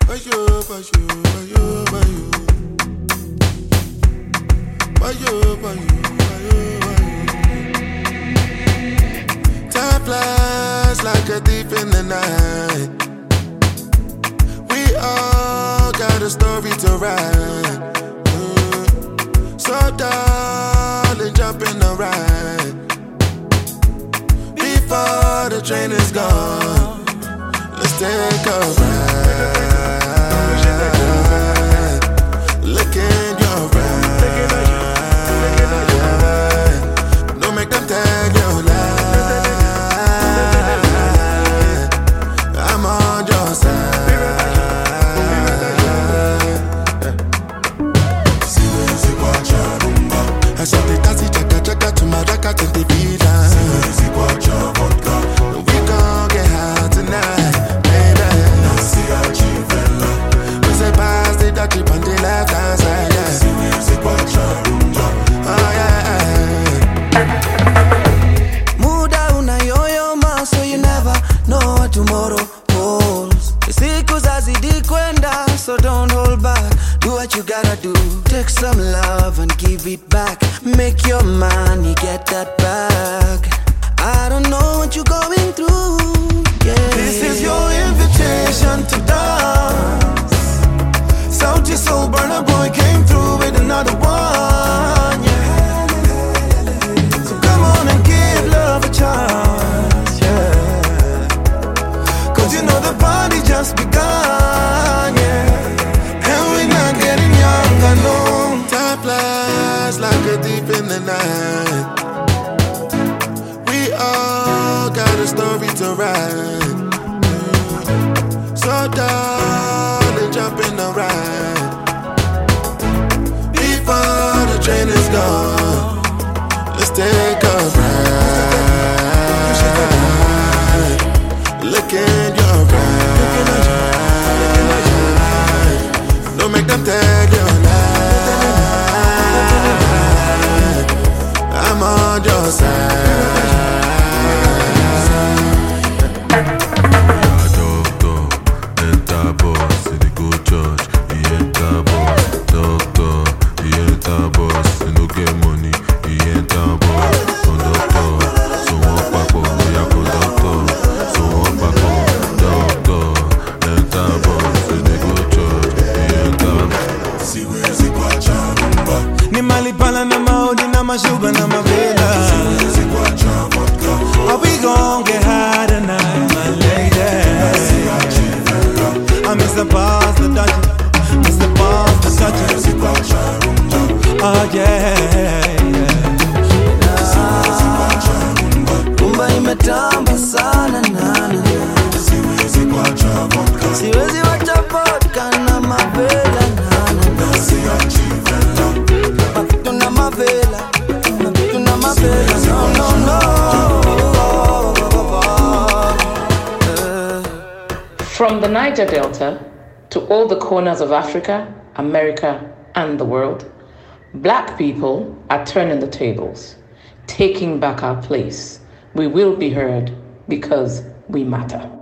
Time flies like a thief in the night. We all got a story to write. So darling, jump in the ride before the train is gone. Let's take a ride. Look in your eyes. Don't make them tell you lie. I'm on your side. Asante tazi chaka chaka tumaraka tente vida. We gon' get high tonight, baby. We say pass the dirty on the left hand side, yeah. Oh yeah. Muda unayoyoma, so you never know what tomorrow holds. Siku zazidi kwenda, so don't hold back. Do what you gotta do. Take some love and give it back. Make your money, get that back. I don't know what you're going through, yeah. This is your invitation to dance. Sauti Soul Burner Boy came through with another one, yeah. So come on and give love a chance, yeah. Cause you know the party just begun, yeah. And we're not getting younger, no. Time flies like a thief in the night. We all got a story to write. So darling, jump in the ride before the train is gone. Let's take a ride. Look in your eyes. Don't make them tell you lie. I'm on your side. Sugar na mavela. Are we gon' get high tonight, my lady? I miss the bars, the dodgy, miss the bars, the touchy. Oh yeah, Rumba imetamba sana nana. Siwezi wacha vodka na mavela nana. Tuna mavela. From the Niger Delta to all the corners of Africa, America, and the world, Black people are turning the tables, taking back our place. We will be heard because we matter.